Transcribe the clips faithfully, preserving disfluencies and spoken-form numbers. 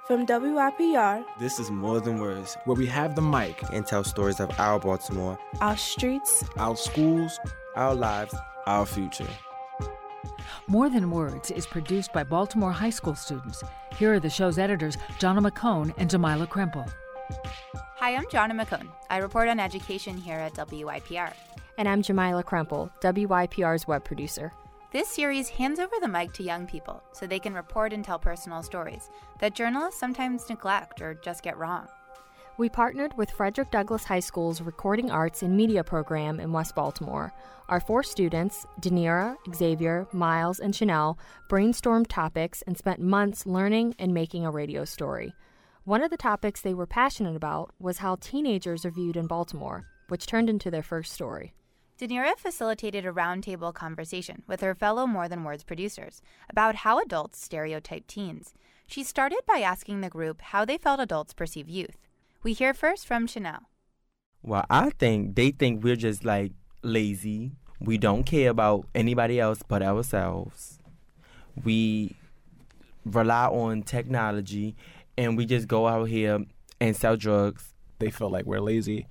From W I P R, this is More Than Words, where we have the mic and tell stories of our Baltimore, our streets, our schools, our lives, our future. More Than Words is produced by Baltimore high school students. Here are the show's editors, Jonna McCone and Jamila Krempel. Hi, I'm Jonna McCone. I report on education here at W I P R. And I'm Jamila Krempel, W I P R's web producer. This series hands over the mic to young people so they can report and tell personal stories that journalists sometimes neglect or just get wrong. We partnered with Frederick Douglass High School's Recording Arts and Media program in West Baltimore. Our four students, Danira, Xavier, Miles, and Chanel, brainstormed topics and spent months learning and making a radio story. One of the topics they were passionate about was how teenagers are viewed in Baltimore, which turned into their first story. Danira facilitated a roundtable conversation with her fellow More Than Words producers about how adults stereotype teens. She started by asking the group how they felt adults perceive youth. We hear first from Chanel. Well, I think they think we're just like lazy. We don't care about anybody else but ourselves. We rely on technology, and we just go out here and sell drugs. They feel like we're lazy.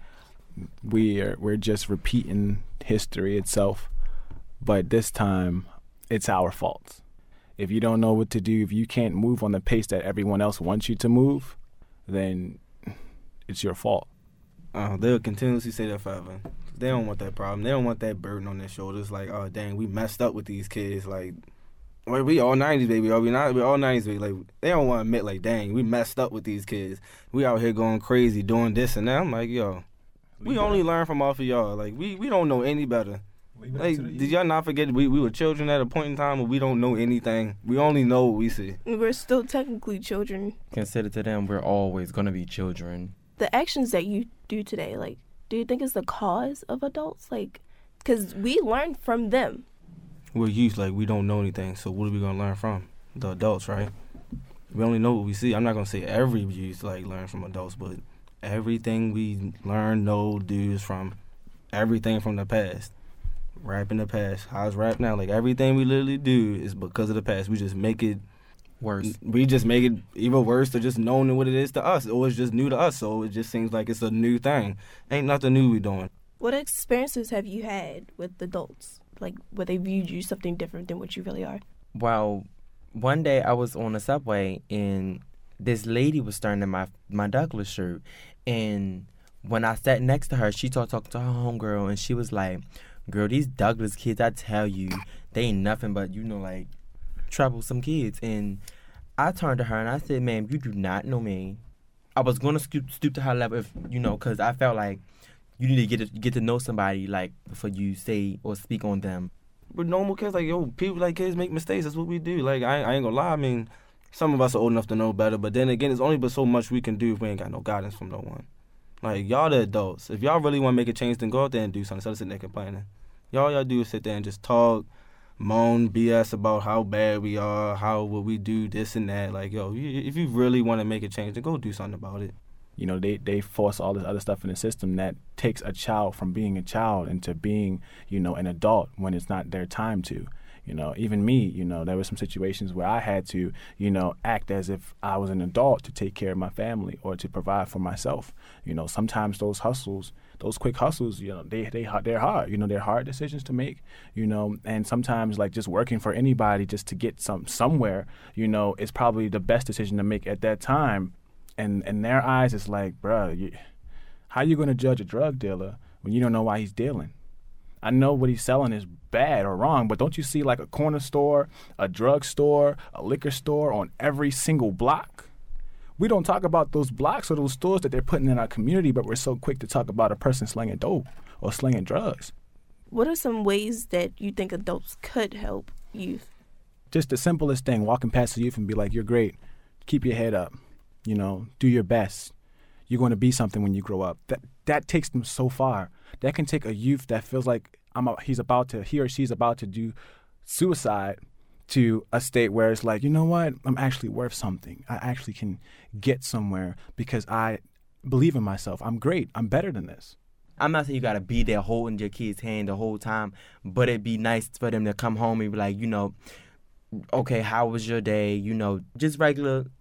We are, we're just repeating history itself, but this time it's our fault. If you don't know what to do, if you can't move on the pace that everyone else wants you to move, then it's your fault. Uh, they'll continuously say that forever. They don't want that problem. They don't want that burden on their shoulders. Like, oh, dang, we messed up with these kids. Like, well, we all nineties, baby. Are we not? We all nineties, baby. Like, they don't want to admit, like, dang, we messed up with these kids. We out here going crazy, doing this and that. I'm like, yo, we only learn from off of y'all. Like, we, we don't know any better. Like, did y'all not forget we, we were children at a point in time where we don't know anything? We only know what we see. We're still technically children. Consider to them, we're always going to be children. The actions that you do today, like, do you think it's the cause of adults? Like, because we learn from them. We're youth, like, we don't know anything, so what are we going to learn from? The adults, right? We only know what we see. I'm not going to say every youth, like, learn from adults, but everything we learn, know, do is from everything from the past. Rap in the past. How's rap now? Like, everything we literally do is because of the past. We just make it worse. We just make it even worse to just knowing what it is to us. Or it's just new to us, so it just seems like it's a new thing. Ain't nothing new we doing. What experiences have you had with adults? Like, where they viewed you something different than what you really are? Well, one day I was on the subway, and this lady was staring at my, my Douglas shirt. And when I sat next to her, she started talking to her homegirl, and she was like, girl, these Douglas kids, I tell you, they ain't nothing but, you know, like, troublesome kids. And I turned to her and I said, ma'am, you do not know me. I was going to stoop, stoop to her level, if you know, because I felt like you need to get to, get to know somebody, like, before you say or speak on them. We're normal kids. Like, yo, people like kids make mistakes. That's what we do. Like, I, I ain't going to lie. I mean, some of us are old enough to know better, but then again, it's only but so much we can do if we ain't got no guidance from no one. Like, y'all the adults. If y'all really want to make a change, then go out there and do something instead of sitting there complaining. Y'all y'all do is sit there and just talk, moan, B S about how bad we are, how what we do, this and that. Like, yo, if you really want to make a change, then go do something about it. You know, they, they force all this other stuff in the system that takes a child from being a child into being, you know, an adult when it's not their time to. You know, even me, you know, there were some situations where I had to, you know, act as if I was an adult to take care of my family or to provide for myself. You know, sometimes those hustles, those quick hustles, you know, they, they, they're hard. You know, they're hard decisions to make, you know, and sometimes, like, just working for anybody just to get some somewhere, you know, is probably the best decision to make at that time. And in their eyes, it's like, bruh, you, how you going to judge a drug dealer when you don't know why he's dealing? I know what he's selling is bad or wrong, but don't you see, like, a corner store, a drug store, a liquor store on every single block? We don't talk about those blocks or those stores that they're putting in our community, but we're so quick to talk about a person slinging dope or slinging drugs. What are some ways that you think adults could help youth? Just the simplest thing, walking past the youth and be like, you're great. Keep your head up. You know, do your best. You're going to be something when you grow up. That that takes them so far. That can take a youth that feels like I'm a, he's about to, he or she's about to do suicide to a state where it's like, you know what? I'm actually worth something. I actually can get somewhere because I believe in myself. I'm great. I'm better than this. I'm not saying you got to be there holding your kid's hand the whole time, but it'd be nice for them to come home and be like, you know, okay, how was your day? You know, just regular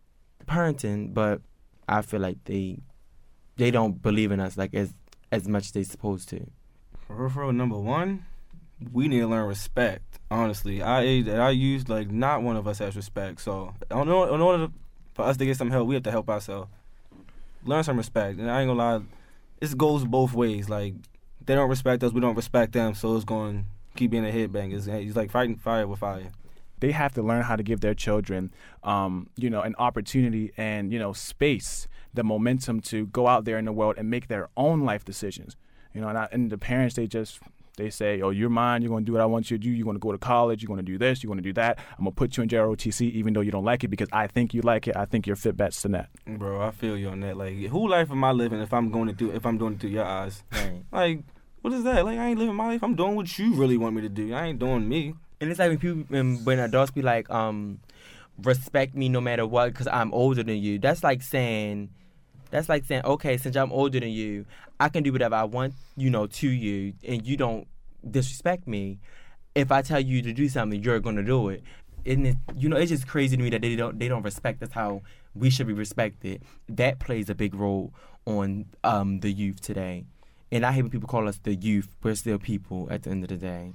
parenting, but I feel like they they don't believe in us like as as much as they supposed to. For real, for real, number one, we need to learn respect. Honestly, I I use like not one of us has respect. So in order, in order for us to get some help, we have to help ourselves. Learn some respect, and I ain't gonna lie, it goes both ways. Like they don't respect us, we don't respect them, so it's going to keep being a headbang. It's, it's like fighting fire with fire. They have to learn how to give their children, um, you know, an opportunity and, you know, space, the momentum to go out there in the world and make their own life decisions. You know, and, I, and the parents, they just, they say, oh, you're mine, you're going to do what I want you to do, you're going to go to college, you're going to do this, you're going to do that. I'm going to put you in J R O T C even though you don't like it because I think you like it. I think you're fit bets to that. Bro, I feel you on that. Like, who life am I living if I'm going to do, if I'm doing it through your eyes? Right. Like, what is that? Like, I ain't living my life. I'm doing what you really want me to do. I ain't doing me. And it's like when people, when, when adults be like, um, respect me no matter what because I'm older than you. That's like saying, that's like saying, okay, since I'm older than you, I can do whatever I want, you know, to you, and you don't disrespect me. If I tell you to do something, you're gonna do it. And it, you know, it's just crazy to me that they don't they don't respect us how we should be respected. That plays a big role on um, the youth today. And I hate when people call us the youth. We're still people at the end of the day.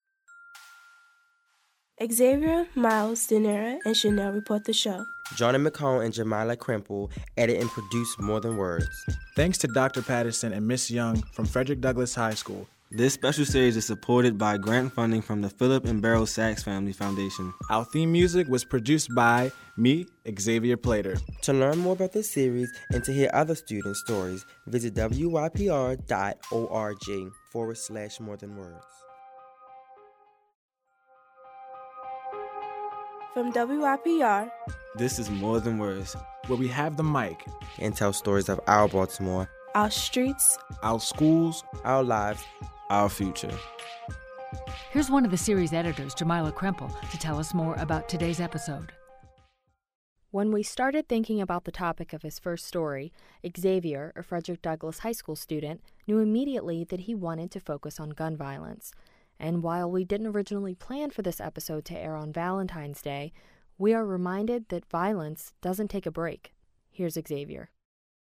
Xavier, Miles, Daenerah, and Chanel report the show. Jonah McCone and Jamila Krimple edit and produce More Than Words. Thanks to Doctor Patterson and Miss Young from Frederick Douglass High School. This special series is supported by grant funding from the Philip and Beryl Sachs Family Foundation. Our theme music was produced by me, Xavier Plater. To learn more about this series and to hear other student stories, visit wypr.org forward slash more than words. From W Y P R, this is More Than Words, where we have the mic and tell stories of our Baltimore, our streets, our schools, our lives, our future. Here's one of the series editors, Jamila Krimple, to tell us more about today's episode. When we started thinking about the topic of his first story, Xavier, a Frederick Douglass High School student, knew immediately that he wanted to focus on gun violence. And while we didn't originally plan for this episode to air on Valentine's Day, we are reminded that violence doesn't take a break. Here's Xavier.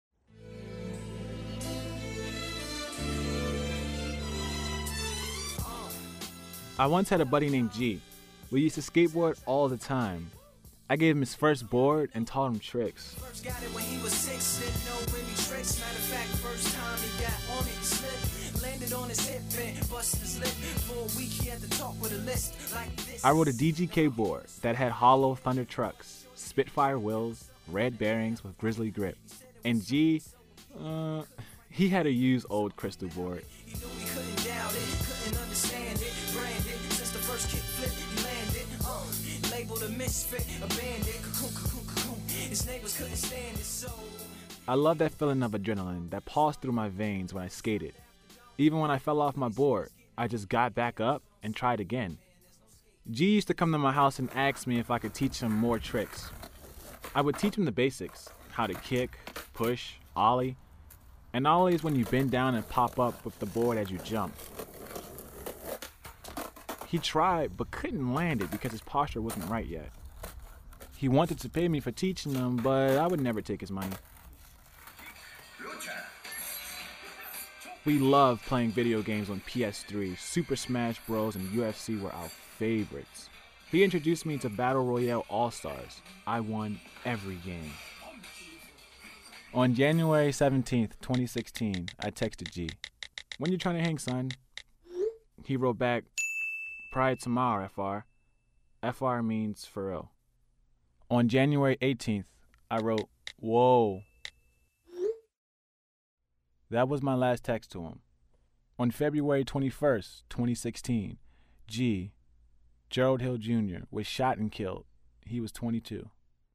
I once had a buddy named G. We used to skateboard all the time. I gave him his first board and taught him tricks. First got it when he was six, didn't know any tricks. Matter of fact, first time he got on it, slipped, landed on his hip and busted his lip. For a week he had to talk with a list like this. I wrote a D G K board that had hollow Thunder trucks, Spitfire wheels, red bearings with grizzly grip. And G, uh, he had a used old crystal board. He knew he couldn't doubt it, couldn't understand it, branded. Since the first kick flip, he landed, uh, labeled a misfit, a bandit, cocoon, cocoon, cocoon. His neighbors couldn't stand it, so... I love that feeling of adrenaline that pulsed through my veins when I skated. Even when I fell off my board, I just got back up and tried again. G used to come to my house and ask me if I could teach him more tricks. I would teach him the basics, how to kick, push, ollie, and ollies when you bend down and pop up with the board as you jump. He tried, but couldn't land it because his posture wasn't right yet. He wanted to pay me for teaching him, but I would never take his money. We loved playing video games on P S three. Super Smash Bros. And U F C were our favorites. He introduced me to Battle Royale All-Stars. I won every game. On January seventeenth, twenty sixteen, I texted G, "When you trying to hang, son?" He wrote back, "Probably tomorrow, F R. F R means for real." On January eighteenth, I wrote, "Whoa." That was my last text to him. On February twenty-first, twenty sixteen, G, Gerald Hill Junior, was shot and killed. He was twenty-two.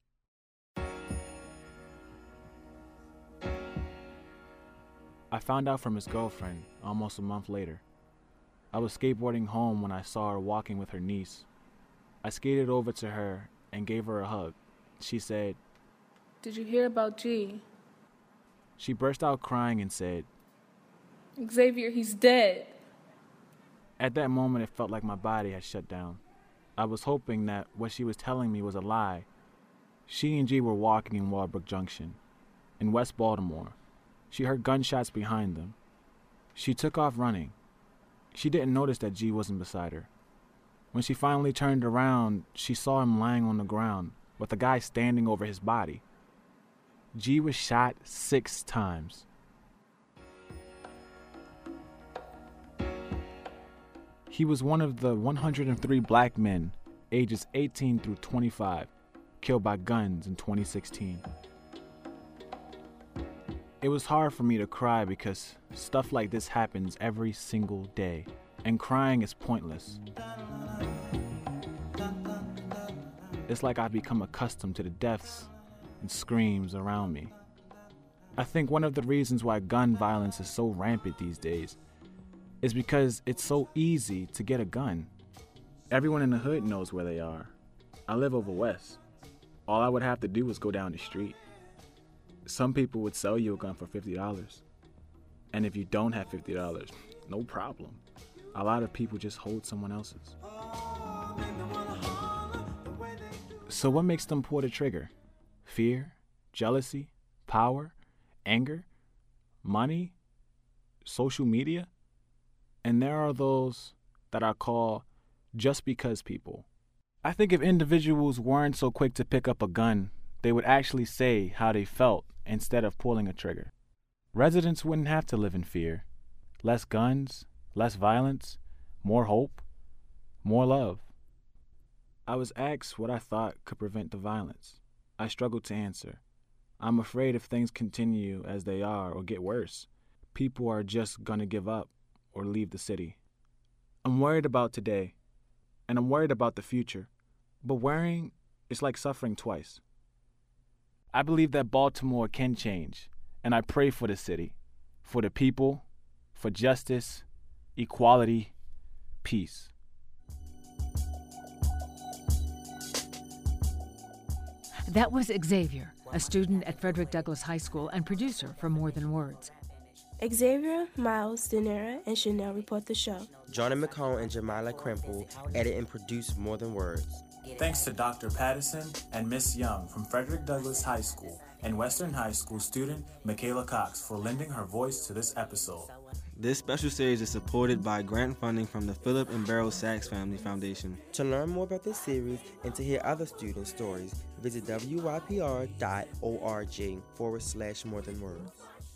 I found out from his girlfriend almost a month later. I was skateboarding home when I saw her walking with her niece. I skated over to her and gave her a hug. She said, "Did you hear about G?" She burst out crying and said, "Xavier, he's dead." At that moment, it felt like my body had shut down. I was hoping that what she was telling me was a lie. She and G were walking in Walbrook Junction, in West Baltimore. She heard gunshots behind them. She took off running. She didn't notice that G wasn't beside her. When she finally turned around, she saw him lying on the ground with a guy standing over his body. G was shot six times. He was one of the one hundred three black men, ages eighteen through twenty-five, killed by guns in twenty sixteen. It was hard for me to cry because stuff like this happens every single day, and crying is pointless. It's like I've become accustomed to the deaths and screams around me. I think one of the reasons why gun violence is so rampant these days is because it's so easy to get a gun. Everyone in the hood knows where they are. I live over west. All I would have to do was go down the street. Some people would sell you a gun for fifty dollars. And if you don't have fifty dollars, no problem. A lot of people just hold someone else's. So what makes them pull the trigger? Fear, jealousy, power, anger, money, social media? And there are those that I call just because people. I think if individuals weren't so quick to pick up a gun, they would actually say how they felt instead of pulling a trigger. Residents wouldn't have to live in fear. Less guns, less violence, more hope, more love. I was asked what I thought could prevent the violence. I struggled to answer. I'm afraid if things continue as they are or get worse, people are just gonna give up or leave the city. I'm worried about today, and I'm worried about the future. But worrying is like suffering twice. I believe that Baltimore can change, and I pray for the city, for the people, for justice, equality, peace. That was Xavier, a student at Frederick Douglass High School and producer for More Than Words. Xavier, Miles, Danira, and Chanel report the show. Jonah McCone and Jamila Crimple edit and produce More Than Words. Thanks to Doctor Patterson and Miss Young from Frederick Douglass High School and Western High School student Michaela Cox for lending her voice to this episode. This special series is supported by grant funding from the Philip and Beryl Sachs Family Foundation. To learn more about this series and to hear other student stories, visit wypr.org forward slash more than words.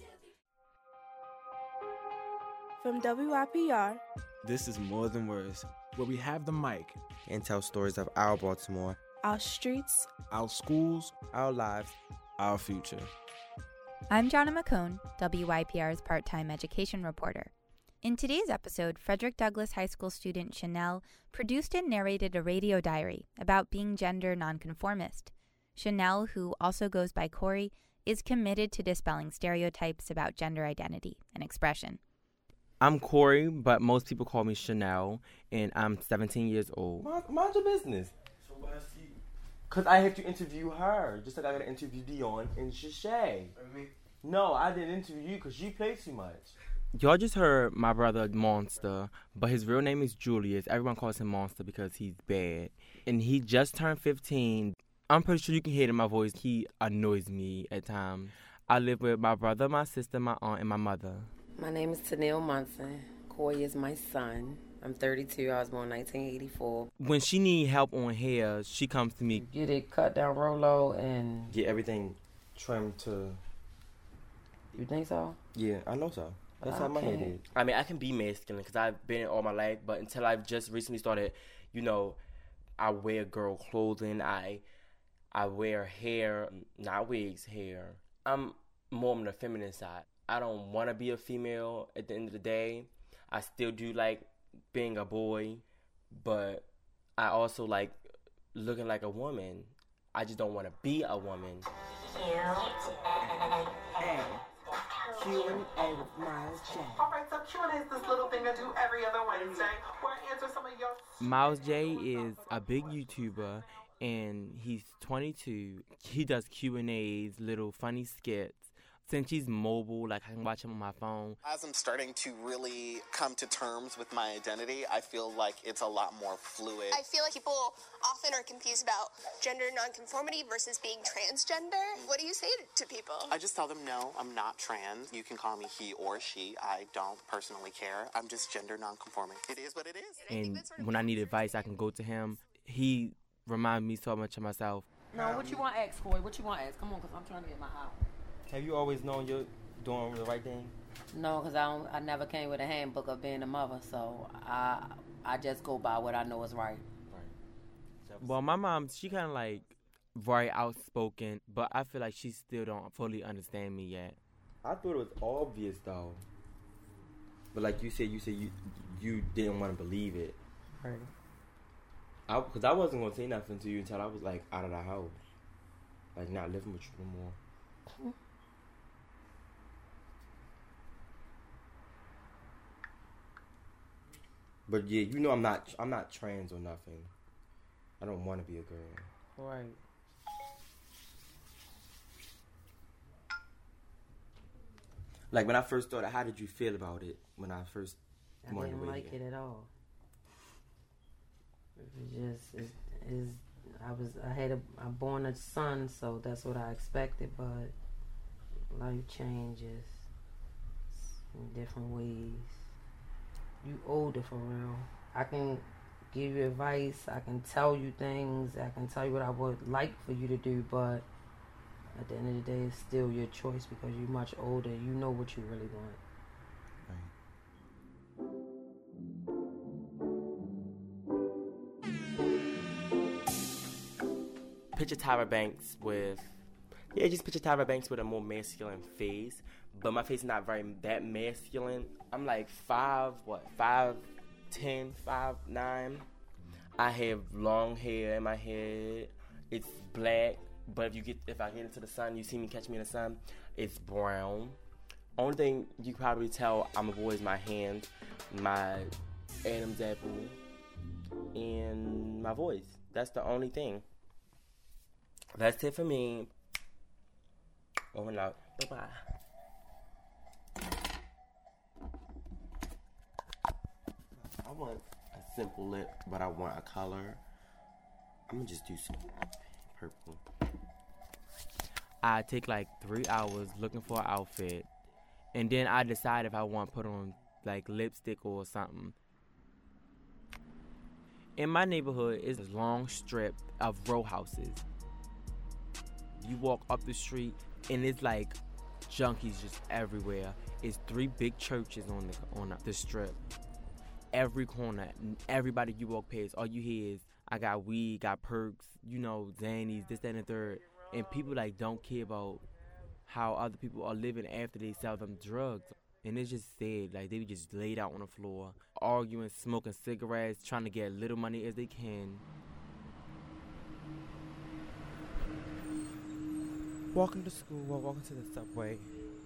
From W Y P R, this is More Than Words, where we have the mic and tell stories of our Baltimore, our streets, our schools, our lives, our future. I'm Jonna McCone, W Y P R's part-time education reporter. In today's episode, Frederick Douglass High School student Chanel produced and narrated a radio diary about being gender nonconformist. Chanel, who also goes by Corey, is committed to dispelling stereotypes about gender identity and expression. I'm Corey, but most people call me Chanel, and I'm seventeen years old. Mind, mind your business. So why is he? Because I have to interview her, just like I got to interview Dion and Shishay. I mean, no, I didn't interview you because you play too much. Y'all just heard my brother Monster, but his real name is Julius. Everyone calls him Monster because he's bad. And he just turned fifteen. I'm pretty sure you can hear it in my voice. He annoys me at times. I live with my brother, my sister, my aunt, and my mother. My name is Tanil Munson. Corey is my son. I'm thirty-two. I was born in nineteen eighty-four. When she need help on hair, she comes to me. Get it cut down Rolo and... Get everything trimmed to... You think so? Yeah, I know so. That's I how my can't. head is. I mean, I can be masculine because I've been it all my life, but until I've just recently started, you know, I wear girl clothing. I I wear hair, not wigs, hair. I'm more on the feminine side. I don't want to be a female at the end of the day. I still do like being a boy, but I also like looking like a woman. I just don't want to be a woman. Q and A. Q and A with Miles J. All right, so Q and A is this little thing I do every other Wednesday where I answer some of your... Miles J is a big YouTuber, and he's twenty-two. He does Q and A's, little funny skits since he's mobile, like I can watch him on my phone. As I'm starting to really come to terms with my identity, I feel like it's a lot more fluid. I feel like people often are confused about gender nonconformity versus being transgender. What do you say to people? I just tell them, no, I'm not trans. You can call me he or she. I don't personally care. I'm just gender nonconforming. It is what it is. And when I need advice, I can go to him. He reminds me so much of myself. No, what you want to ask, Corey? What you want to ask? Come on, because I'm trying to get my house. Have you always known you're doing the right thing? No, because I don't. I never came with a handbook of being a mother, so I I just go by what I know is right. Right. Well, my mom, she kind of like very outspoken, but I feel like she still don't fully understand me yet. I thought it was obvious though. But like you said, you said you you didn't want to believe it. Right. I because I wasn't gonna say nothing to you until I was like out of the house, like not living with you no more. But yeah, you know I'm not I'm not trans or nothing. I don't want to be a girl. Right. Like when I first started, how did you feel about it when I first I didn't like it at all. It was just it is I was I had a I born a son, so that's what I expected, but life changes in different ways. You older for real. I can give you advice, I can tell you things, I can tell you what I would like for you to do, but at the end of the day, it's still your choice because you're much older. You know what you really want. Right. Picture Tyra Banks with, yeah, just picture Tyra Banks with a more masculine face, but my face is not very that masculine. I'm like five, what, five, ten, five, nine. I have long hair in my head. It's black, but if you get, if I get into the sun, you see me catch me in the sun, it's brown. Only thing you can probably tell I'm a boy is my hand, my Adam's apple, and my voice. That's the only thing. That's it for me. Over and out. Bye-bye. I want a simple lip, but I want a color. I'm gonna just do some purple. I take like three hours looking for an outfit, and then I decide if I want to put on like lipstick or something. In my neighborhood is a long strip of row houses. You walk up the street and it's like junkies just everywhere. It's three big churches on the on the strip. Every corner, everybody you walk past, all you hear is, I got weed, got perks, you know, Xannies, this, that, and the third. And people like don't care about how other people are living after they sell them drugs. And it's just sad, like they just laid out on the floor, arguing, smoking cigarettes, trying to get little money as they can. Walking to school or walking to the subway.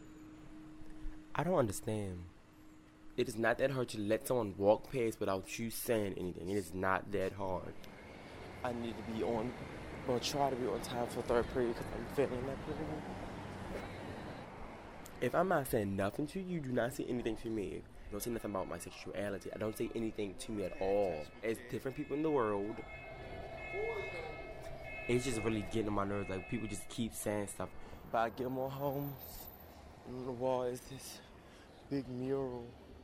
I don't understand. It is not that hard to let someone walk past without you saying anything. It is not that hard. I need to be on, or try to be on time for third period because I'm failing that period. If I'm not saying nothing to you, do not say anything to me. Don't say nothing about my sexuality. I don't say anything to me at all. As different people in the world, it's just really getting on my nerves. Like, people just keep saying stuff. By Gilmore Homes, on the wall is this big mural.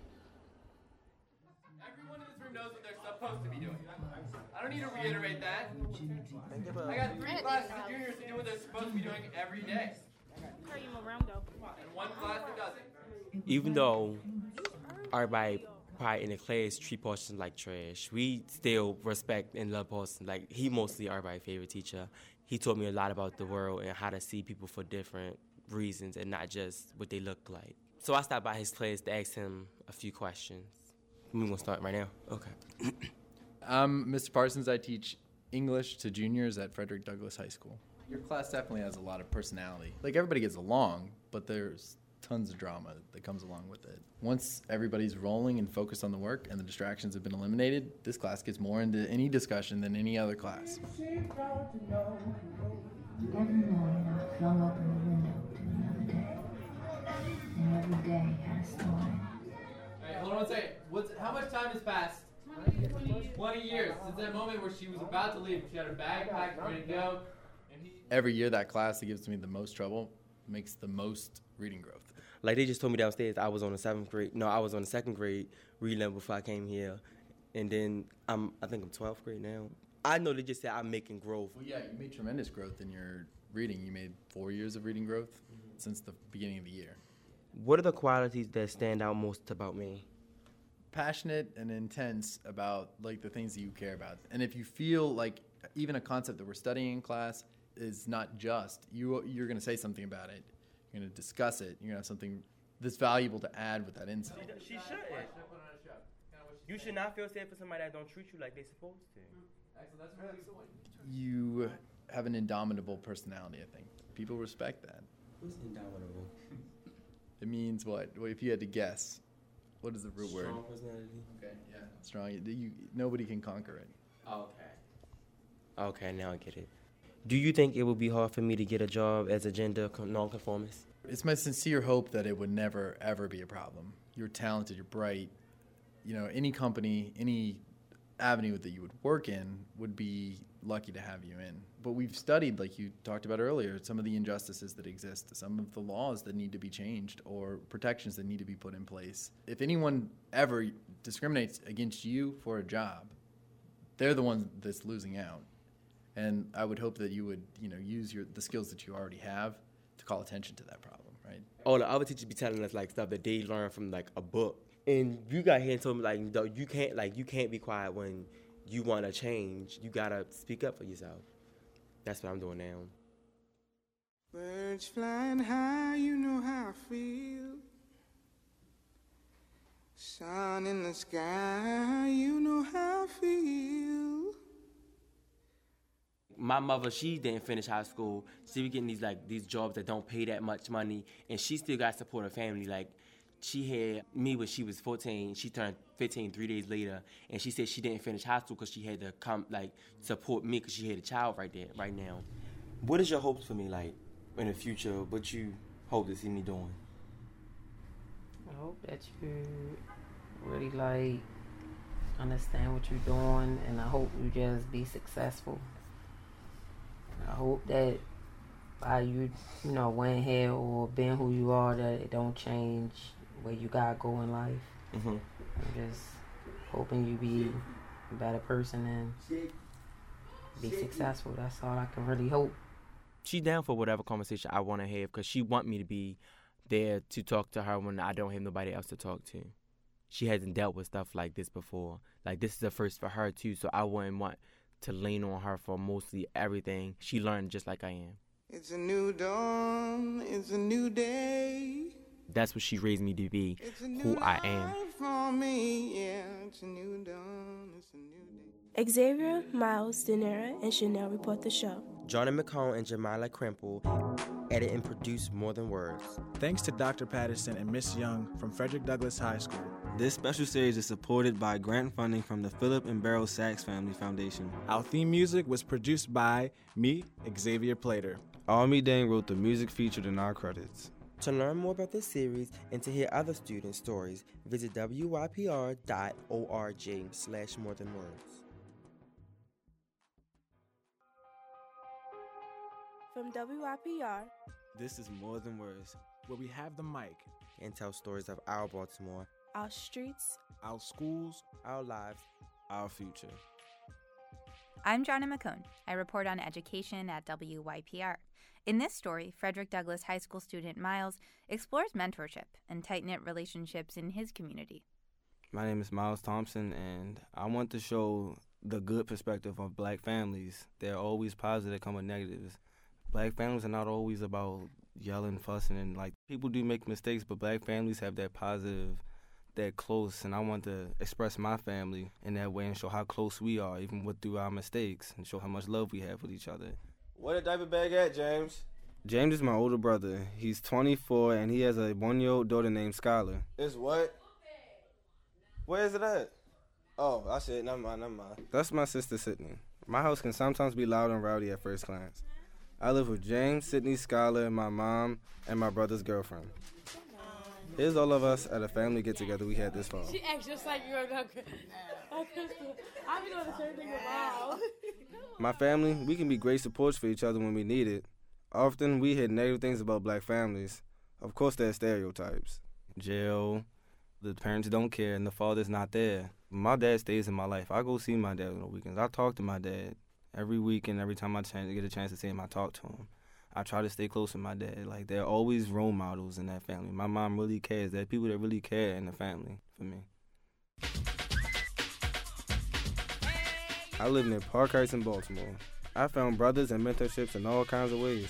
Everyone in this room knows what they're supposed to be doing. I don't need to reiterate that. I got three classes of juniors who do what they're supposed to be doing every day. Carry him around though. And one class that doesn't. Even though everybody probably in the class treat Paulson like trash, we still respect and love Paulson. Like, he mostly everybody's favorite teacher. He taught me a lot about the world and how to see people for different reasons and not just what they look like. So I stopped by his class to ask him a few questions. We're going to start right now? Okay. I'm Mister Parsons. I teach English to juniors at Frederick Douglass High School. Your class definitely has a lot of personality. Like, everybody gets along, but there's tons of drama that comes along with it. Once everybody's rolling and focused on the work and the distractions have been eliminated, this class gets more into any discussion than any other class. Every morning I fell up in the window to another day. one second. What's, how much time has passed? twenty years since that moment where she was about to leave. She had her bag packed, ready to go. And he... Every year that class that gives me the most trouble makes the most reading growth. Like, they just told me downstairs I was on the seventh grade. No, I was on the second grade reading level before I came here. And then I'm, I think I'm twelfth grade now. I know they just said I'm making growth. Well, yeah, you made tremendous growth in your reading. You made four years of reading growth mm-hmm. since the beginning of the year. What are the qualities that stand out most about me? Passionate and intense about like the things that you care about. And if you feel like even a concept that we're studying in class is not just, you, you're going to say something about it. You're going to discuss it. You're going to have something that's valuable to add with that insight. She, she shouldn't. You should not feel safe for somebody that don't treat you like they're supposed to. Excellent. That's a really good point. You have an indomitable personality, I think. People respect that. What's indomitable? It means what? Well, if you had to guess, what is the root Strong word? Strong personality. Okay, yeah. Strong. You, you, nobody can conquer it. Okay. Okay, now I get it. Do you think it would be hard for me to get a job as a gender nonconformist? It's my sincere hope that it would never, ever be a problem. You're talented, you're bright. You know, any company, any avenue that you would work in would be lucky to have you in. But we've studied, like you talked about earlier, some of the injustices that exist, some of the laws that need to be changed or protections that need to be put in place. If anyone ever discriminates against you for a job, they're the ones that's losing out. And I would hope that you would, you know, use your the skills that you already have to call attention to that problem, right? Oh, the other teachers be telling us like stuff that they learned from like a book. And you got here and told me like, no, you can't like you can't be quiet when you want to change. You gotta speak up for yourself. That's what I'm doing now. Birds flying high, you know how I feel. Sun in the sky, you know how I feel. My mother, she didn't finish high school. She was getting these like these jobs that don't pay that much money, and she still got to support her family. Like, she had me when she was fourteen. She turned fifteen three days later, and she said she didn't finish high school because she had to come like support me because she had a child right there, right now. What is your hopes for me, like in the future? What you hope to see me doing? I hope that you really like understand what you're doing, and I hope you just be successful. I hope that by you, you know, went here or being who you are, that it don't change where you gotta go in life. Mm-hmm. I'm just hoping you be a better person and be successful. That's all I can really hope. She's down for whatever conversation I want to have because she want me to be there to talk to her when I don't have nobody else to talk to. She hasn't dealt with stuff like this before. Like, this is a first for her, too, so I wouldn't want to lean on her for mostly everything. She learned just like I am. It's a new dawn, it's a new day. That's what she raised me to be, who I am. For me, yeah, it's a new dawn, it's a new day. Xavier, Miles, Daenerah, and Chanel report the show. Johnny McCone and Jamila Crimple edit and produce More Than Words. Thanks to Doctor Patterson and Miss Young from Frederick Douglass High School. This special series is supported by grant funding from the Philip and Beryl Sachs Family Foundation. Our theme music was produced by me, Xavier Plater. Almi Dang wrote the music featured in our credits. To learn more about this series and to hear other student stories, visit W Y P R dot org slash more than words. From W Y P R, this is More Than Words, where we have the mic and tell stories of our Baltimore, our streets, our schools, our lives, our future. I'm Johnny McCone. I report on education at W Y P R. In this story, Frederick Douglass High School student Miles explores mentorship and tight-knit relationships in his community. My name is Miles Thompson, and I want to show the good perspective of black families. They're always positive, come with negatives. Black families are not always about yelling, fussing, and like, people do make mistakes, but black families have that positive, that close, and I want to express my family in that way and show how close we are, even with through our mistakes, and show how much love we have with each other. Where the diaper bag at, James? James is my older brother. He's twenty-four, and he has a one-year-old daughter named Skylar. It's what? Where is it at? Oh, I said, never mind, never mind. That's my sister, Sydney. My house can sometimes be loud and rowdy at first glance. I live with James, Sydney, Skylar, my mom, and my brother's girlfriend. Here's all of us at a family get-together we had this fall. She acts just like you. I be doing the same thing with Mom. My family, we can be great supports for each other when we need it. Often, we hear negative things about black families. Of course, there are stereotypes. Jail, the parents don't care, and the father's not there. My dad stays in my life. I go see my dad on the weekends. I talk to my dad every weekend. Every time I chance, get a chance to see him, I talk to him. I try to stay close to my dad. Like, there are always role models in that family. My mom really cares. There are people that really care in the family for me. I live near Park Heights in Baltimore. I found brothers and mentorships in all kinds of ways.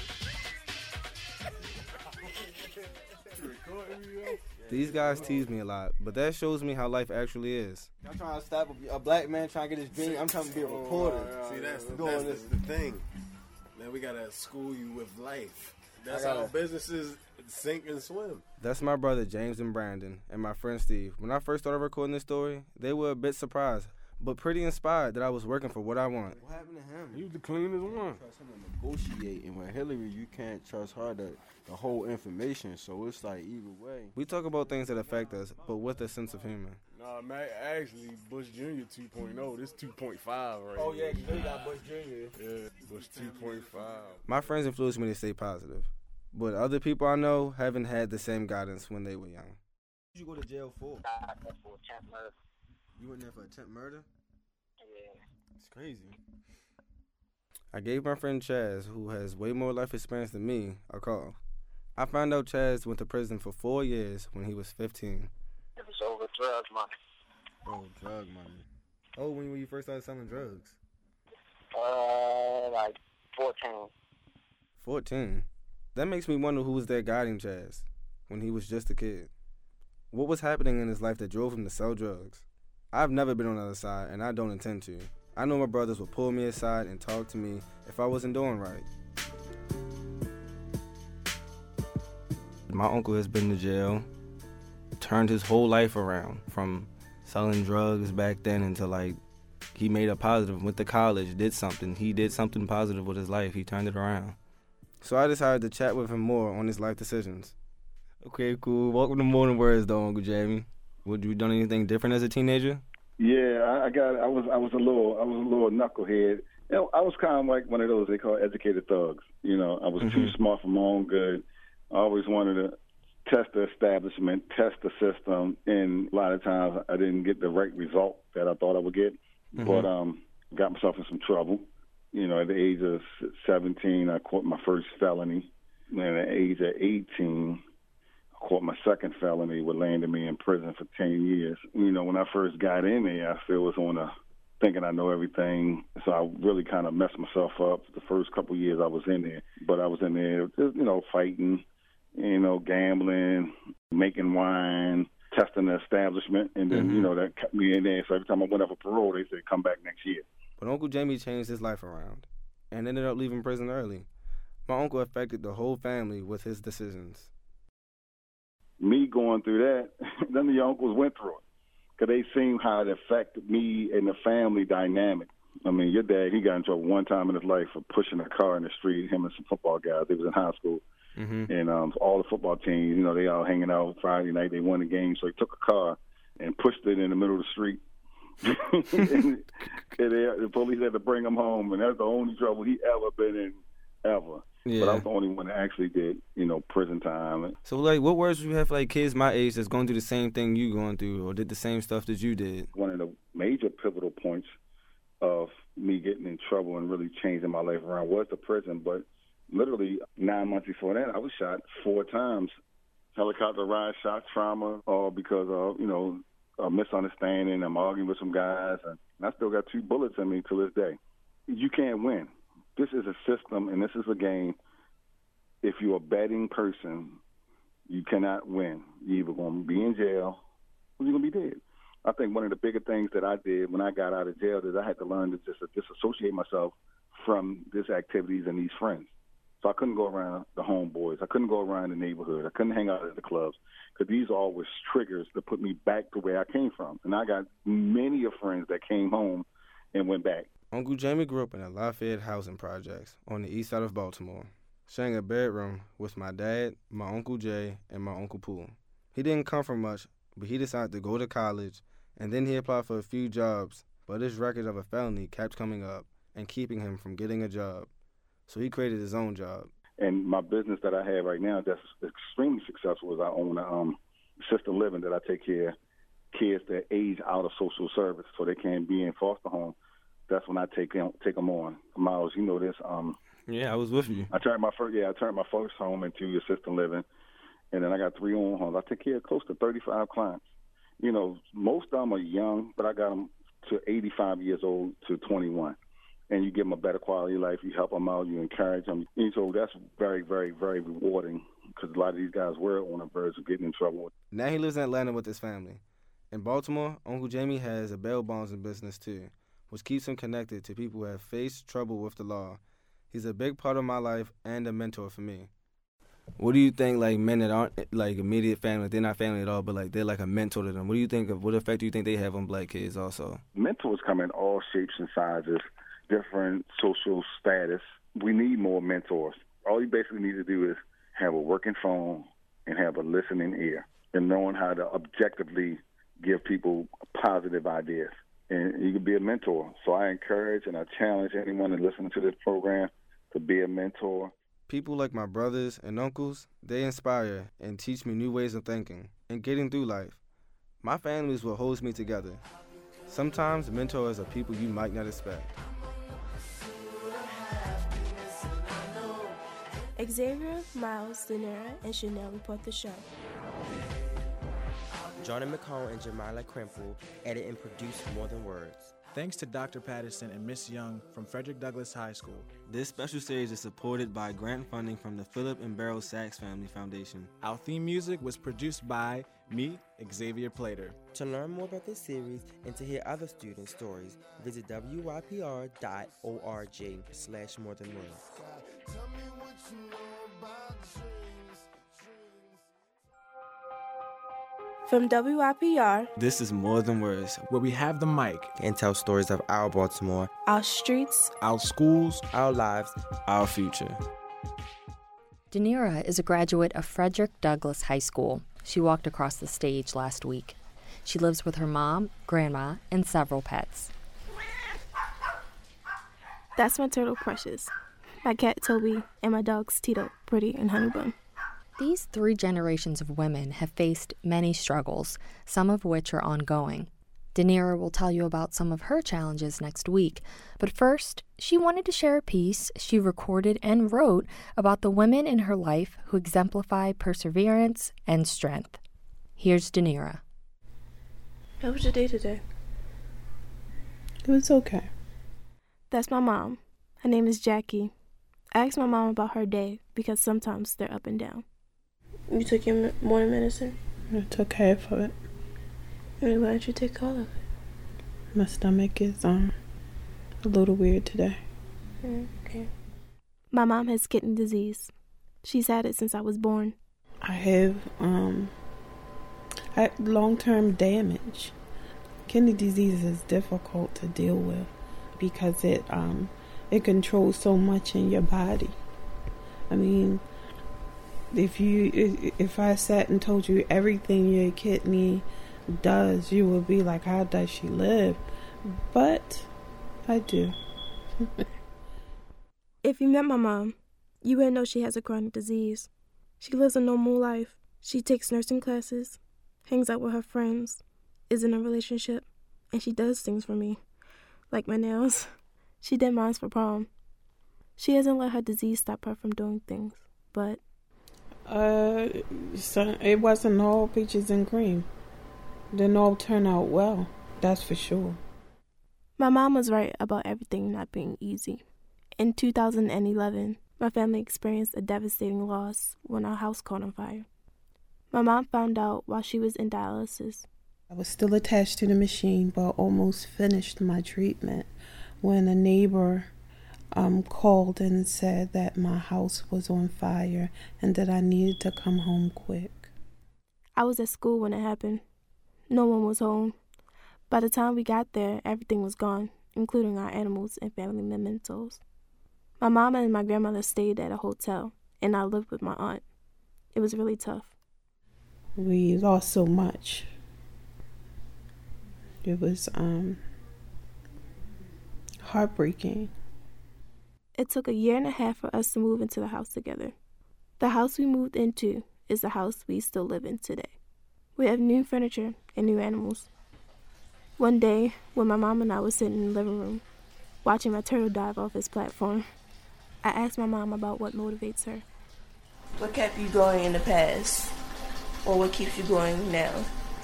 These guys tease me a lot, but that shows me how life actually is. I'm trying to stop a, a black man trying to get his dream. I'm trying to be a reporter. See, that's, the, doing that's this. the thing. Man, we gotta school you with life. That's gotta, how businesses sink and swim. That's my brother James and Brandon and my friend Steve. When I first started recording this story, they were a bit surprised, but pretty inspired that I was working for what I want. What happened to him? He was the cleanest one. Trust him to negotiate, and with Hillary, you can't trust her to, the whole information. So it's like either way. We talk about things that affect us, but with a sense of humor. Nah, man, actually, Bush Junior two point oh. This two point five right Oh, yeah, here. you got Bush Junior Yeah, Bush two point five. My friends influence me to stay positive, but other people I know haven't had the same guidance when they were young. What did you go to jail for? For attempt murder. You went there for attempt murder? Yeah. It's crazy. I gave my friend Chaz, who has way more life experience than me, a call. I found out Chaz went to prison for four years when he was fifteen. It was over drug money. Oh, drug money. Oh, when, when you first started selling drugs? Uh, like fourteen. fourteen? That makes me wonder who was there guiding Chaz when he was just a kid. What was happening in his life that drove him to sell drugs? I've never been on the other side, and I don't intend to. I know my brothers would pull me aside and talk to me if I wasn't doing right. My uncle has been to jail, turned his whole life around from selling drugs back then until, like, he made a positive, went to college, did something. He did something positive with his life. He turned it around. So I decided to chat with him more on his life decisions. Okay, cool. Welcome to More Than Words, though, Uncle Jamie. Would you done anything different as a teenager? Yeah, I, I got. I was. I was a little. I was a little knucklehead. You know, I was kind of like one of those they call educated thugs. You know, I was mm-hmm. too smart for my own good. I always wanted to test the establishment, test the system, and a lot of times I didn't get the right result that I thought I would get. Mm-hmm. But um, got myself in some trouble. You know, at the age of seventeen, I caught my first felony. And at the age of eighteen, I caught my second felony, which landed me in prison for ten years. You know, when I first got in there, I still was on a thinking I know everything. So I really kind of messed myself up the first couple of years I was in there. But I was in there, just, you know, fighting, you know, gambling, making wine, testing the establishment. And then, mm-hmm. you know, that kept me in there. So every time I went up for parole, they said, come back next year. But Uncle Jamie changed his life around and ended up leaving prison early. My uncle affected the whole family with his decisions. Me going through that, none of your uncles went through it. Because they seen how it affected me and the family dynamic. I mean, your dad, he got in trouble one time in his life for pushing a car in the street, him and some football guys. They was in high school. Mm-hmm. And um, all the football teams, you know, they all hanging out Friday night. They won the game. So he took a car and pushed it in the middle of the street. and, and they, the police had to bring him home. And that's the only trouble he ever been in, ever. Yeah. But I was the only one that actually did, you know, prison time. So, like, what words would you have for, like, kids my age that's going through the same thing you going through or did the same stuff that you did? One of the major pivotal points of me getting in trouble and really changing my life around was the prison. But literally nine months before that, I was shot four times. Helicopter ride, shot, trauma, all because of, you know, a misunderstanding. I'm arguing with some guys, and I still got two bullets in me to this day. You can't win. This is a system, and this is a game. If you're a betting person, you cannot win. You're either going to be in jail or you're going to be dead. I think one of the bigger things that I did when I got out of jail is I had to learn to just disassociate myself from these activities and these friends. So I couldn't go around the homeboys. I couldn't go around the neighborhood. I couldn't hang out at the clubs because these all was triggers to put me back to where I came from. And I got many of friends that came home and went back. Uncle Jamie grew up in the Lafayette housing projects on the east side of Baltimore, sharing a bedroom with my dad, my Uncle Jay, and my Uncle Pooh. He didn't come from much, but he decided to go to college, and then he applied for a few jobs, but his record of a felony kept coming up and keeping him from getting a job. So he created his own job. And my business that I have right now that's extremely successful is I own a um, assisted living that I take care of kids that age out of social service so they can't be in foster home. That's when I take them, take them on. Miles, you know this. Um, yeah, I was with you. I turned my first, yeah, I turned my first home into assisted living, and then I got three own homes. I take care of close to thirty-five clients. You know, most of them are young, but I got them to eighty-five years old to twenty-one. And you give them a better quality of life. You help them out. You encourage them. And so that's very, very, very rewarding because a lot of these guys were on the verge of getting in trouble. Now he lives in Atlanta with his family. In Baltimore, Uncle Jamie has a bail bondsman business too, which keeps him connected to people who have faced trouble with the law. He's a big part of my life and a mentor for me. What do you think, like, men that aren't, like, immediate family, they're not family at all, but, like, they're like a mentor to them? What do you think of, what effect do you think they have on black kids also? Mentors come in all shapes and sizes, different social status. We need more mentors. All you basically need to do is have a working phone and have a listening ear and knowing how to objectively give people positive ideas. And you can be a mentor. So I encourage and I challenge anyone to listen to this program to be a mentor. People like my brothers and uncles, they inspire and teach me new ways of thinking and getting through life. My family is what holds me together. Sometimes mentors are people you might not expect. Xavier, Miles, Danira, and Chanel report the show. Jonah McCone and Jamila Crimple edit and produce More Than Words. Thanks to Doctor Patterson and Miss Young from Frederick Douglass High School. This special series is supported by grant funding from the Philip and Beryl Sachs Family Foundation. Our theme music was produced by me, Xavier Plater. To learn more about this series and to hear other student stories, visit W Y P R dot org slash more than words. From W I P R, this is More Than Words, where we have the mic and tell stories of our Baltimore, our streets, our schools, our lives, our future. Danira is a graduate of Frederick Douglass High School. She walked across the stage last week. She lives with her mom, grandma, and several pets. That's my turtle Precious, my cat Toby, and my dogs Tito, Pretty, and Honeybun. These three generations of women have faced many struggles, some of which are ongoing. Danira will tell you about some of her challenges next week, but first, she wanted to share a piece she recorded and wrote about the women in her life who exemplify perseverance and strength. Here's Danira. How was your day today? It was okay. That's my mom. Her name is Jackie. I asked my mom about her day because sometimes they're up and down. You took your morning medicine? I took half of it. Why didn't you take all of it? My stomach is um a little weird today. Okay. My mom has kidney disease. She's had it since I was born. I have um I, long-term damage. Kidney disease is difficult to deal with because it um it controls so much in your body. I mean, if you if I sat and told you everything your kidney does, you would be like, how does she live? But I do. If you met my mom, you would know she has a chronic disease. She lives a normal life. She takes nursing classes, hangs out with her friends, is in a relationship, and she does things for me, like my nails. She did mine for prom. She hasn't let her disease stop her from doing things, but Uh, so it wasn't all peaches and cream. Didn't all turn out well, that's for sure. My mom was right about everything not being easy. In two thousand eleven, my family experienced a devastating loss when our house caught on fire. My mom found out while she was in dialysis. I was still attached to the machine, but almost finished my treatment when a neighbor Um, called and said that my house was on fire and that I needed to come home quick. I was at school when it happened. No one was home. By the time we got there, everything was gone, including our animals and family mementos. My mama and my grandmother stayed at a hotel, and I lived with my aunt. It was really tough. We lost so much. It was um, heartbreaking. It took a year and a half for us to move into the house together. The house we moved into is the house we still live in today. We have new furniture and new animals. One day, when my mom and I were sitting in the living room, watching my turtle dive off his platform, I asked my mom about what motivates her. What kept you going in the past? Or what keeps you going now?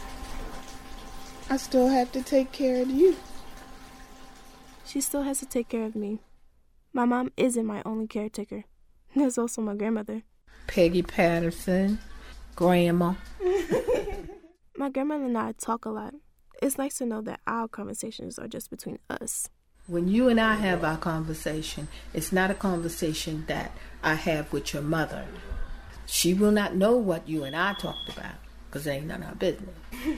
I still have to take care of you. She still has to take care of me. My mom isn't my only caretaker. There's also my grandmother. Peggy Patterson, Grandma. My grandmother and I talk a lot. It's nice to know that our conversations are just between us. When you and I have our conversation, it's not a conversation that I have with your mother. She will not know what you and I talked about, because it ain't none of our business.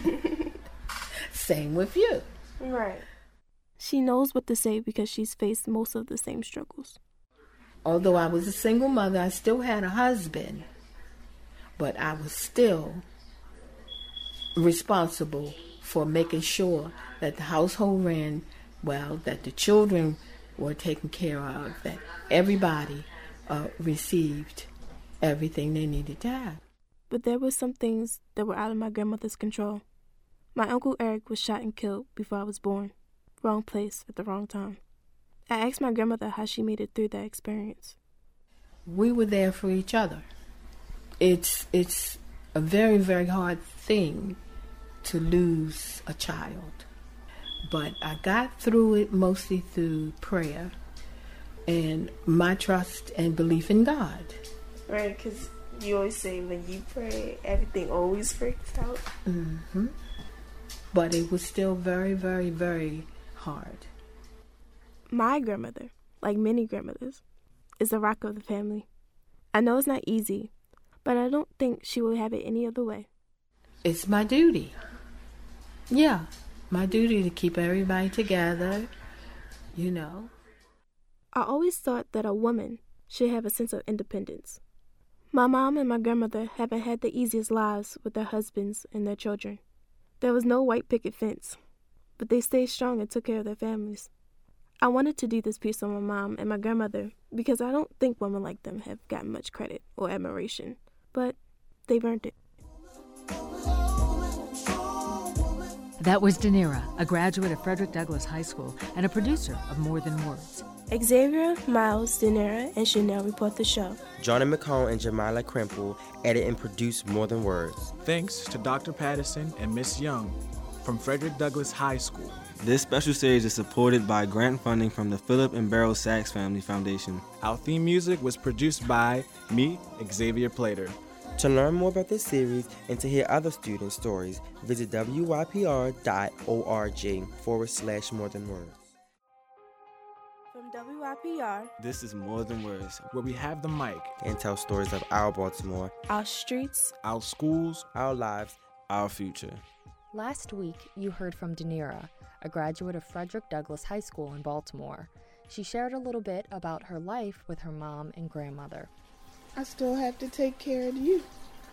Same with you. Right. She knows what to say because she's faced most of the same struggles. Although I was a single mother, I still had a husband, but I was still responsible for making sure that the household ran well, that the children were taken care of, that everybody uh, received everything they needed to have. But there were some things that were out of my grandmother's control. My Uncle Eric was shot and killed before I was born. Wrong place at the wrong time. I asked my grandmother how she made it through that experience. We were there for each other. It's it's a very, very hard thing to lose a child. But I got through it mostly through prayer and my trust and belief in God. Right, because you always say when you pray, everything always works out. Mm-hmm. But it was still very, very, very hard. My grandmother, like many grandmothers, is the rock of the family. I know it's not easy, but I don't think she will have it any other way. It's my duty. Yeah, my duty to keep everybody together, you know. I always thought that a woman should have a sense of independence. My mom and my grandmother haven't had the easiest lives with their husbands and their children. There was no white picket fence, but they stayed strong and took care of their families. I wanted to do this piece on my mom and my grandmother because I don't think women like them have gotten much credit or admiration, but they've earned it. That was Danira, a graduate of Frederick Douglass High School and a producer of More Than Words. Xavier, Miles, Danira, and Chanel report the show. Johnny McCone and Jamila Crimple edit and produce More Than Words. Thanks to Doctor Patterson and Miss Young from Frederick Douglass High School. This special series is supported by grant funding from the Philip and Beryl Sachs Family Foundation. Our theme music was produced by me, Xavier Plater. To learn more about this series and to hear other student stories, visit wypr.org forward slash more than words. From W Y P R, this is More Than Words, where we have the mic and tell stories of our Baltimore, our streets, our schools, our lives, our future. Last week, you heard from Danira, a graduate of Frederick Douglass High School in Baltimore. She shared a little bit about her life with her mom and grandmother. I still have to take care of you.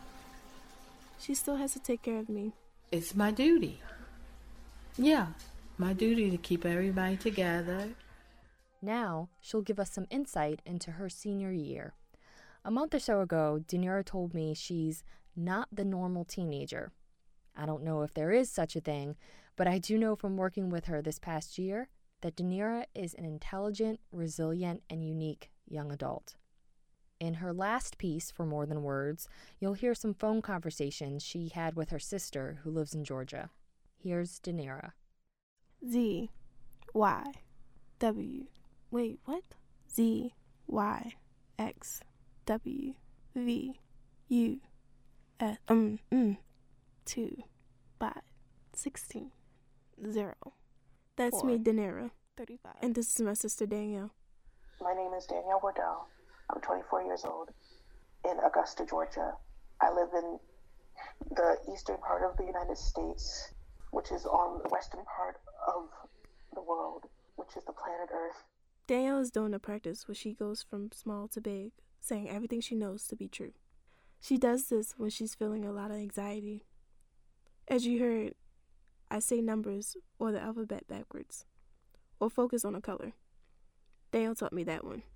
She still has to take care of me. It's my duty. Yeah, my duty to keep everybody together. Now, she'll give us some insight into her senior year. A month or so ago, Danira told me she's not the normal teenager. I don't know if there is such a thing, but I do know from working with her this past year that Danira is an intelligent, resilient, and unique young adult. In her last piece for More Than Words, you'll hear some phone conversations she had with her sister who lives in Georgia. Here's Danira. Z, Y, W. Wait, what? Z, Y, X, W, V, U, S, um, mm, two, five, sixteen, zero. That's Four. me, Danira. thirty-five. And this is my sister, Danielle. My name is Danielle Wardell. I'm twenty-four years old in Augusta, Georgia. I live in the eastern part of the United States, which is on the western part of the world, which is the planet Earth. Danielle is doing a practice where she goes from small to big, saying everything she knows to be true. She does this when she's feeling a lot of anxiety. As you heard, I say numbers or the alphabet backwards, or focus on a color. Daniel taught me that one.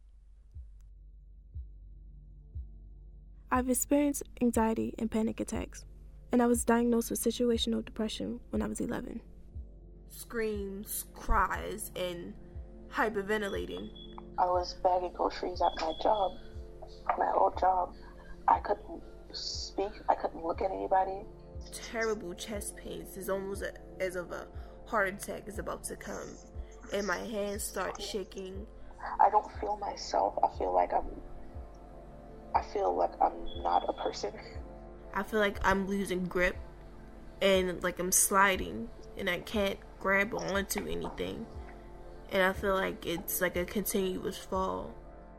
I've experienced anxiety and panic attacks, and I was diagnosed with situational depression when I was eleven. Screams, cries, and hyperventilating. I was bagging groceries at my job, my old job. I couldn't speak. I couldn't look at anybody. Terrible chest pains. It's almost a, as if a heart attack is about to come. And my hands start shaking. I don't feel myself. I feel like I'm... I feel like I'm not a person. I feel like I'm losing grip. And like I'm sliding. And I can't grab onto anything. And I feel like it's like a continuous fall.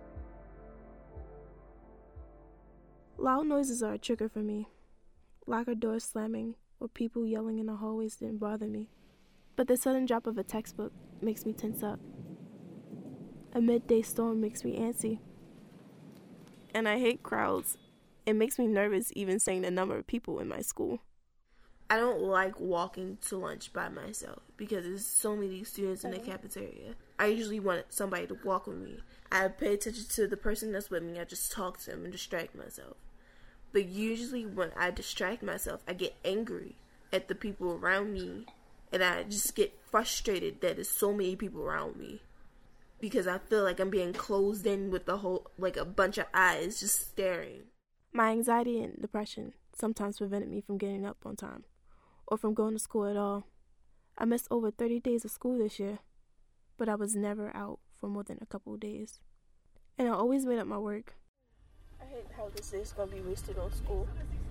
Loud noises are a trigger for me. Locker doors slamming or people yelling in the hallways didn't bother me. But the sudden drop of a textbook makes me tense up. A midday storm makes me antsy. And I hate crowds. It makes me nervous even saying the number of people in my school. I don't like walking to lunch by myself because there's so many students in the cafeteria. I usually want somebody to walk with me. I pay attention to the person that's with me. I just talk to them and distract myself. But usually when I distract myself, I get angry at the people around me. And I just get frustrated that there's so many people around me. Because I feel like I'm being closed in with the whole, like a bunch of eyes just staring. My anxiety and depression sometimes prevented me from getting up on time. Or from going to school at all. I missed over thirty days of school this year. But I was never out for more than a couple of days. And I always made up my work. I hate how this is going to be wasted on school.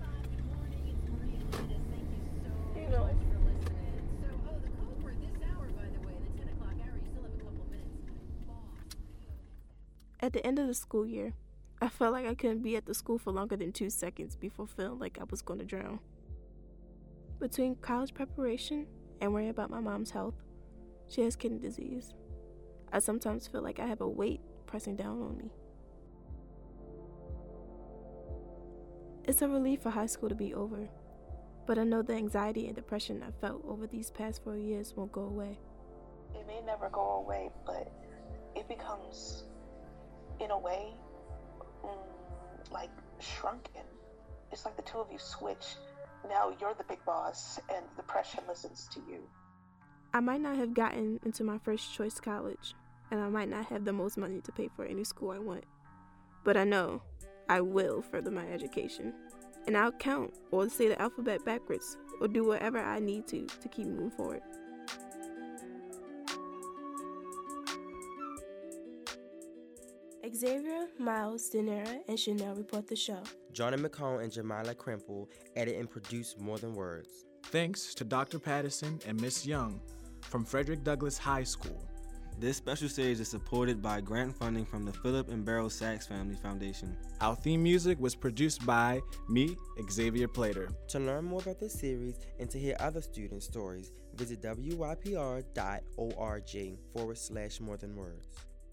You know. At the end of the school year, I felt like I couldn't be at the school for longer than two seconds before feeling like I was going to drown. Between college preparation and worrying about my mom's health, she has kidney disease. I sometimes feel like I have a weight pressing down on me. It's a relief for high school to be over, but I know the anxiety and depression I felt over these past four years won't go away. It may never go away, but it becomes, in a way, mm, like shrunken. It's like the two of you switch. Now you're the big boss, and depression listens to you. I might not have gotten into my first choice college, and I might not have the most money to pay for any school I want. But I know I will further my education, and I'll count or say the alphabet backwards or do whatever I need to to keep moving forward. Xavier, Miles, Danira, and Chanel report the show. Johnny McCone and Jamila Crimple edit and produce More Than Words. Thanks to Doctor Patterson and Miss Young from Frederick Douglass High School. This special series is supported by grant funding from the Philip and Beryl Sachs Family Foundation. Our theme music was produced by me, Xavier Plater. To learn more about this series and to hear other student stories, visit wypr.org forward slash more than words.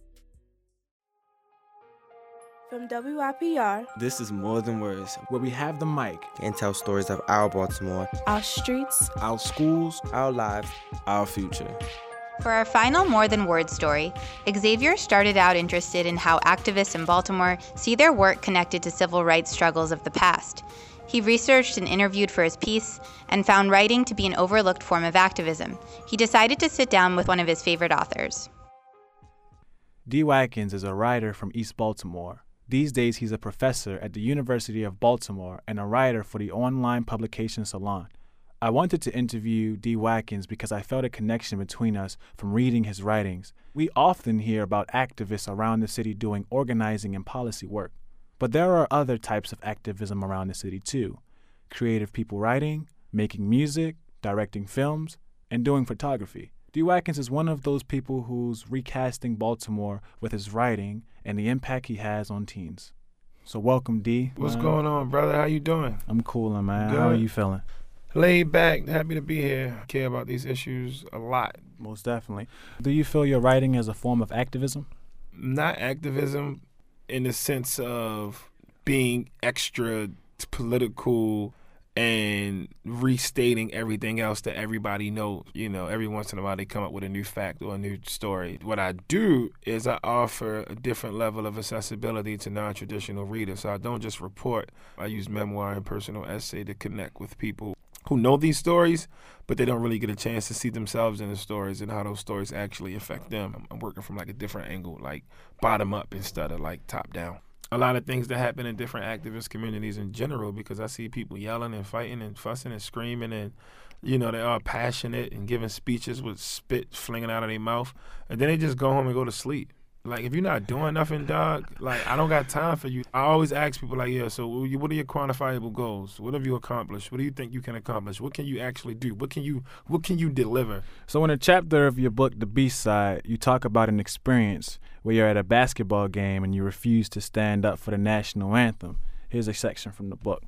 From W I P R, this is More Than Words, where we have the mic and tell stories of our Baltimore, our streets, our schools, our lives, our future. For our final More Than Words story, Xavier started out interested in how activists in Baltimore see their work connected to civil rights struggles of the past. He researched and interviewed for his piece and found writing to be an overlooked form of activism. He decided to sit down with one of his favorite authors. Dee Watkins is a writer from East Baltimore. These days, he's a professor at the University of Baltimore and a writer for the online publication Salon. I wanted to interview Dee Watkins because I felt a connection between us from reading his writings. We often hear about activists around the city doing organizing and policy work. But there are other types of activism around the city too. Creative people writing, making music, directing films, and doing photography. Dee Watkins is one of those people who's recasting Baltimore with his writing and the impact he has on teens. So welcome, Dee. What's man. going on, brother? How you doing? I'm coolin', man. Good. How are you feeling? Laid back, happy to be here. I care about these issues a lot. Most definitely. Do you feel your writing as a form of activism? Not activism in the sense of being extra political and restating everything else that everybody knows. You know, every once in a while they come up with a new fact or a new story. What I do is I offer a different level of accessibility to non-traditional readers. So I don't just report. I use memoir and personal essay to connect with people who know these stories, but they don't really get a chance to see themselves in the stories and how those stories actually affect them. I'm working from like a different angle, like bottom up instead of like top down. A lot of things that happen in different activist communities in general, because I see people yelling and fighting and fussing and screaming, and you know, they are passionate and giving speeches with spit flinging out of their mouth, and then they just go home and go to sleep. Like, if you're not doing nothing, dog, like, I don't got time for you. I always ask people, like, yeah, so what are your quantifiable goals? What have you accomplished? What do you think you can accomplish? What can you actually do? What can you what can you deliver? So in a chapter of your book, The B-Side, you talk about an experience where you're at a basketball game and you refuse to stand up for the national anthem. Here's a section from the book.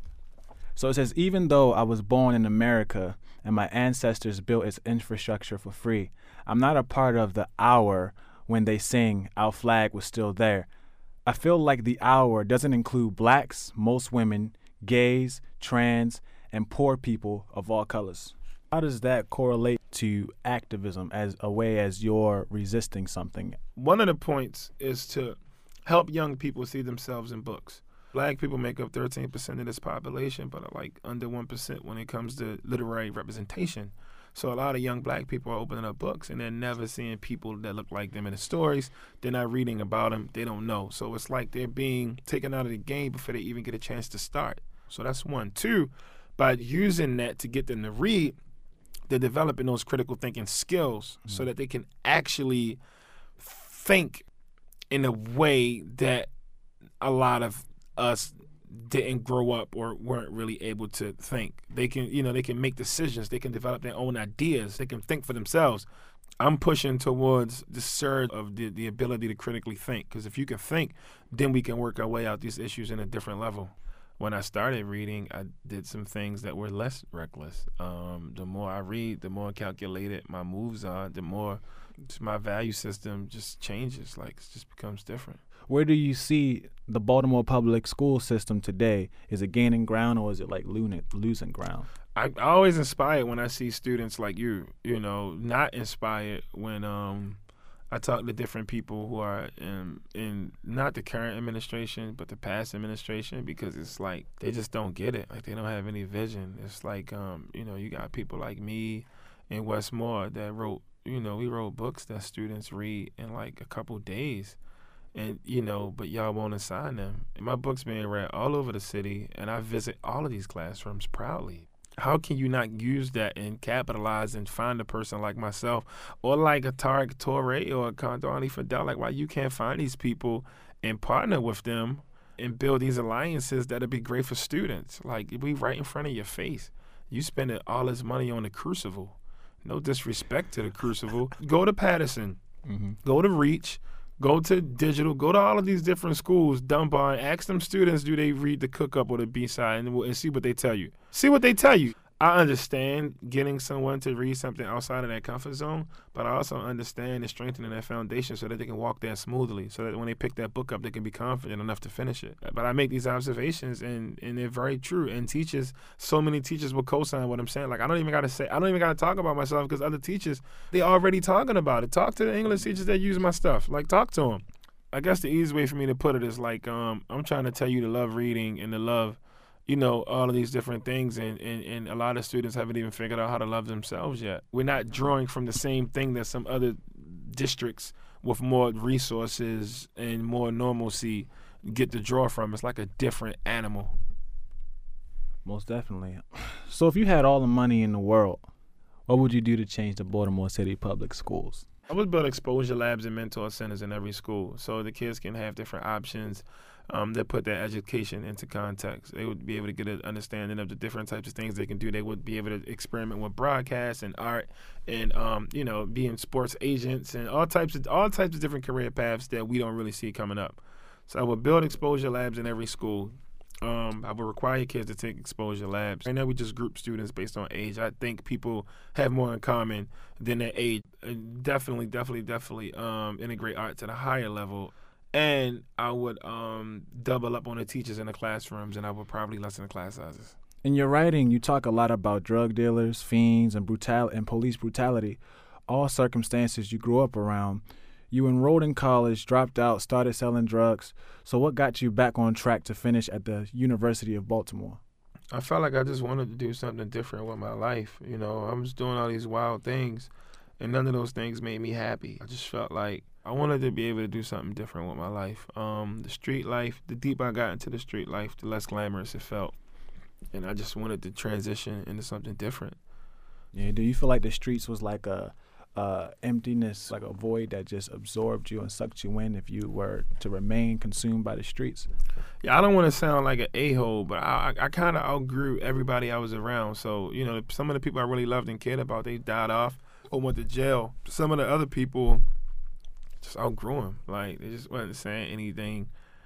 So it says, even though I was born in America and my ancestors built its infrastructure for free, I'm not a part of the hour when they sing Our Flag Was Still There. I feel like the hour doesn't include blacks, most women, gays, trans, and poor people of all colors. How does that correlate to activism as a way as you're resisting something? One of the points is to help young people see themselves in books. Black people make up thirteen percent of this population, but are like under one percent when it comes to literary representation. So a lot of young black people are opening up books and they're never seeing people that look like them in the stories. They're not reading about them. They don't know. So it's like they're being taken out of the game before they even get a chance to start. So that's one. Two, by using that to get them to read, they're developing those critical thinking skills mm-hmm. so that they can actually think in a way that a lot of us didn't grow up or weren't really able to think. They can, you know, they can make decisions. They can develop their own ideas. They can think for themselves. I'm pushing towards the surge of the, the ability to critically think, because if you can think, then we can work our way out these issues in a different level. When I started reading, I did some things that were less reckless. Um, the more I read, the more calculated my moves are, the more my value system just changes, like it just becomes different. Where do you see the Baltimore public school system today? Is it gaining ground or is it like losing ground? I, I always inspired when I see students like you, you know, not inspired when um, I talk to different people who are in, in not the current administration, but the past administration, because it's like they just don't get it. Like they don't have any vision. It's like, um, you know, you got people like me and Westmore that wrote, you know, we wrote books that students read in like a couple days. And, you know, but y'all won't assign them. And my book's being read all over the city, and I visit all of these classrooms proudly. How can you not use that and capitalize and find a person like myself or like a Tariq Toure or a Kandani Fidel? Like, why you can't find these people and partner with them and build these alliances that'll be great for students? Like, we right in front of your face. You spending all this money on the Crucible. No disrespect to the Crucible. Go to Patterson. Mm-hmm. Go to Reach. Go to digital, go to all of these different schools, Dunbar, and ask them students, do they read the Cook-Up or the B-Side, and, and see what they tell you. See what they tell you. I understand getting someone to read something outside of their comfort zone, but I also understand and strengthening that foundation so that they can walk there smoothly, so that when they pick that book up, they can be confident enough to finish it. But I make these observations, and, and they're very true. And teachers, so many teachers will co-sign what I'm saying. Like, I don't even got to say, I don't even got to talk about myself because other teachers, they already talking about it. Talk to the English teachers that use my stuff. Like, talk to them. I guess the easy way for me to put it is like, um, I'm trying to tell you to love reading and to love, you know, all of these different things, and, and, and a lot of students haven't even figured out how to love themselves yet. We're not drawing from the same thing that some other districts with more resources and more normalcy get to draw from. It's like a different animal. Most definitely. So if you had all the money in the world, what would you do to change the Baltimore City public schools? I would build exposure labs and mentor centers in every school so the kids can have different options um, that put their education into context. They would be able to get an understanding of the different types of things they can do. They would be able to experiment with broadcast and art and, um, you know, being sports agents and all types of all types of different career paths that we don't really see coming up. So I would build exposure labs in every school. Um, I would require kids to take exposure labs. Right now we just group students based on age. I think people have more in common than their age. Uh, definitely, definitely, definitely um, integrate art to the higher level. And I would um, double up on the teachers in the classrooms, and I would probably lessen the class sizes. In your writing, you talk a lot about drug dealers, fiends, and brutal and police brutality, all circumstances you grew up around. You enrolled in college, dropped out, started selling drugs. So what got you back on track to finish at the University of Baltimore? I felt like I just wanted to do something different with my life. You know, I was doing all these wild things, and none of those things made me happy. I just felt like I wanted to be able to do something different with my life. Um, the street life, the deeper I got into the street life, the less glamorous it felt. And I just wanted to transition into something different. Yeah, do you feel like the streets was like a, a emptiness, like a void that just absorbed you and sucked you in if you were to remain consumed by the streets? Yeah, I don't want to sound like an a-hole, but I, I, I kind of outgrew everybody I was around. So, you know, some of the people I really loved and cared about, they died off or went to jail. Some of the other people just outgrew them. Like, they just wasn't saying anything.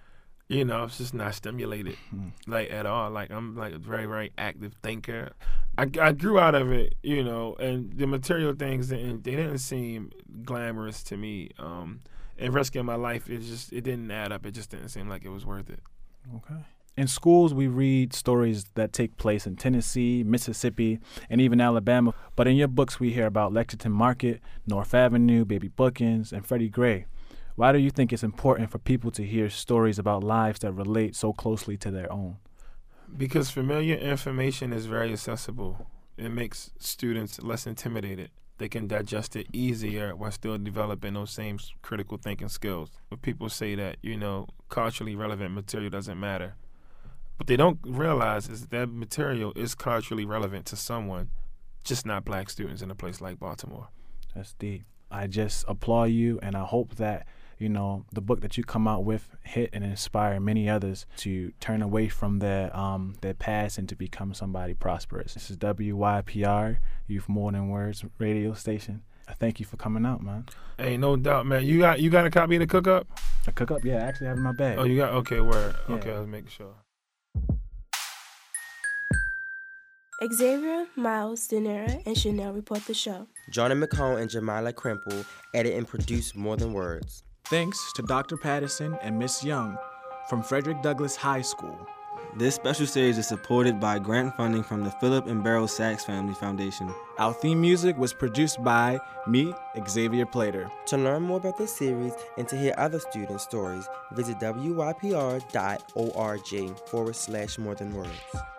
You know, it's just not stimulated, like, at all. Like, I'm, like, a very, very active thinker. I, I grew out of it, you know, and the material things, didn't, they didn't seem glamorous to me. Um, and risking my life, it just, it didn't add up. It just didn't seem like it was worth it. Okay. In schools, we read stories that take place in Tennessee, Mississippi, and even Alabama. But in your books, we hear about Lexington Market, North Avenue, Baby Bookings, and Freddie Gray. Why do you think it's important for people to hear stories about lives that relate so closely to their own? Because familiar information is very accessible. It makes students less intimidated. They can digest it easier while still developing those same critical thinking skills. When people say that, you know, culturally relevant material doesn't matter, what they don't realize is that material is culturally relevant to someone, just not black students in a place like Baltimore. That's deep. I just applaud you, and I hope that, you know, the book that you come out with hit and inspire many others to turn away from their um their past and to become somebody prosperous. This is W Y P R, Youth More Than Words radio station. I thank you for coming out, man. Hey, no doubt, man. You got you got a copy of the Cook Up? The Cook Up, yeah, I actually have it in my bag. Oh, you got, okay, word. Yeah. Okay, let's make sure. Xavier, Miles, Danira, and Chanel report the show. Johnny McCone and Jamila Crimple edit and produce More Than Words. Thanks to Doctor Patterson and Miss Young from Frederick Douglass High School. This special series is supported by grant funding from the Philip and Beryl Sachs Family Foundation. Our theme music was produced by me, Xavier Plater. To learn more about this series and to hear other student stories, visit W Y P R dot org forward slash More Than Words.